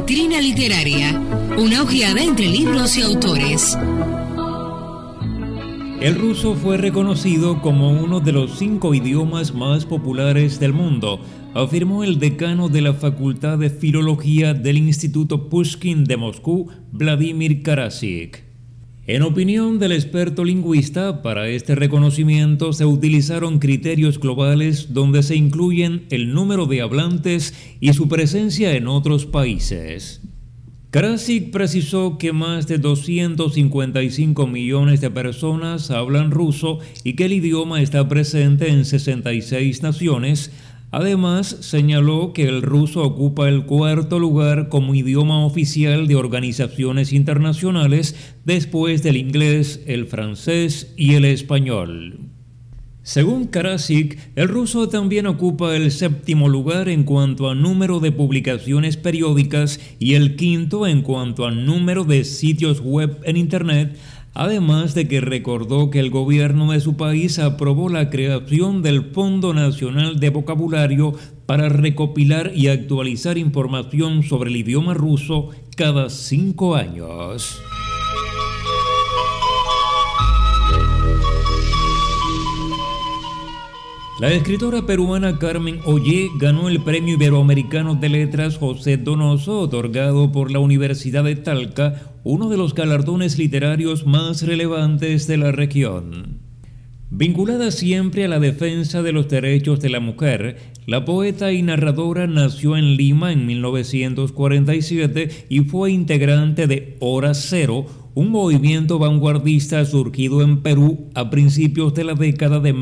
Vitrina Literaria, una ojeada entre libros y autores. El ruso fue reconocido como uno de los 5 idiomas más populares del mundo, afirmó el decano de la Facultad de Filología del Instituto Pushkin de Moscú, Vladimir Karasik. En opinión del experto lingüista, para este reconocimiento se utilizaron criterios globales donde se incluyen el número de hablantes y su presencia en otros países. Karasik precisó que más de 255 millones de personas hablan ruso y que el idioma está presente en 66 naciones. Además, señaló que el ruso ocupa el 4º lugar como idioma oficial de organizaciones internacionales después del inglés, el francés y el español. Según Karasik, el ruso también ocupa el 7º lugar en cuanto a número de publicaciones periódicas y el 5º en cuanto a número de sitios web en Internet, además de que recordó que el gobierno de su país aprobó la creación del Fondo Nacional de Vocabulario para recopilar y actualizar información sobre el idioma ruso cada 5 años. La escritora peruana Carmen Ollé ganó el Premio Iberoamericano de Letras José Donoso, otorgado por la Universidad de Talca, uno de los galardones literarios más relevantes de la región. Vinculada siempre a la defensa de los derechos de la mujer, la poeta y narradora nació en Lima en 1947 y fue integrante de Hora Cero, un movimiento vanguardista surgido en Perú a principios de la década de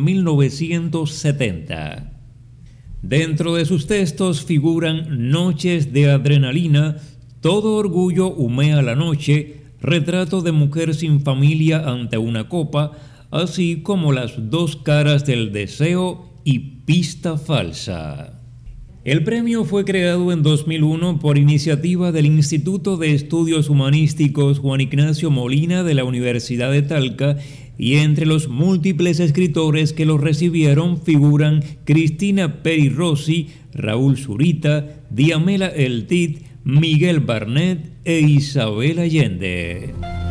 1970. Dentro de sus textos figuran Noches de Adrenalina, Todo orgullo humea la noche, Retrato de mujer sin familia ante una copa, así como Las dos caras del deseo y Pista falsa. El premio fue creado en 2001 por iniciativa del Instituto de Estudios Humanísticos Juan Ignacio Molina de la Universidad de Talca, y entre los múltiples escritores que lo recibieron figuran Cristina Peri Rossi, Raúl Zurita, Diamela El Tit, Miguel Barnett e Isabel Allende.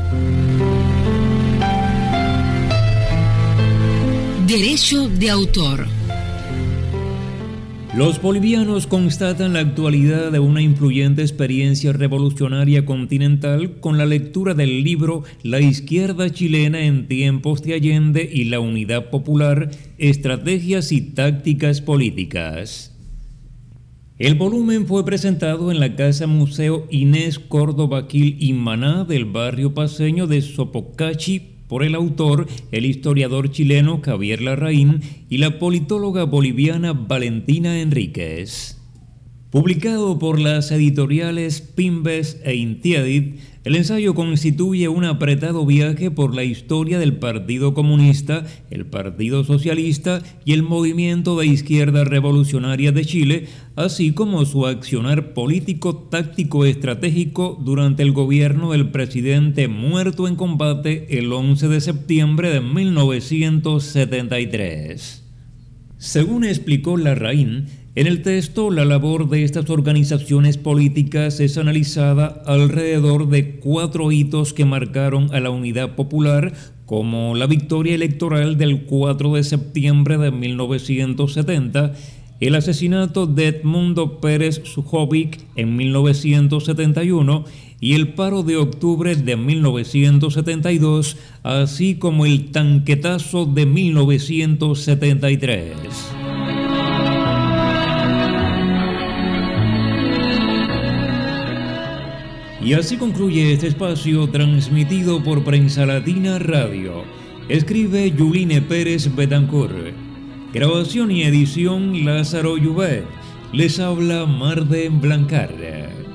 Derecho de autor. Los bolivianos constatan la actualidad de una influyente experiencia revolucionaria continental con la lectura del libro La izquierda chilena en tiempos de Allende y la Unidad Popular, estrategias y tácticas políticas. El volumen fue presentado en la Casa Museo Inés Córdoba Gil y Maná del barrio paceño de Sopocachi, por el autor, el historiador chileno Javier Larraín y la politóloga boliviana Valentina Enríquez. Publicado por las editoriales Pimbes e Intiadit, el ensayo constituye un apretado viaje por la historia del Partido Comunista, el Partido Socialista y el Movimiento de Izquierda Revolucionaria de Chile, así como su accionar político, táctico, estratégico durante el gobierno del presidente muerto en combate el 11 de septiembre de 1973. Según explicó Larraín, en el texto, la labor de estas organizaciones políticas es analizada alrededor de 4 hitos que marcaron a la Unidad Popular, como la victoria electoral del 4 de septiembre de 1970, el asesinato de Edmundo Pérez Sujovic en 1971 y el paro de octubre de 1972, así como el tanquetazo de 1973. Y así concluye este espacio transmitido por Prensa Latina Radio. Escribe Yuline Pérez Betancourt. Grabación y edición Lázaro Llubet. Les habla Marden Blancar.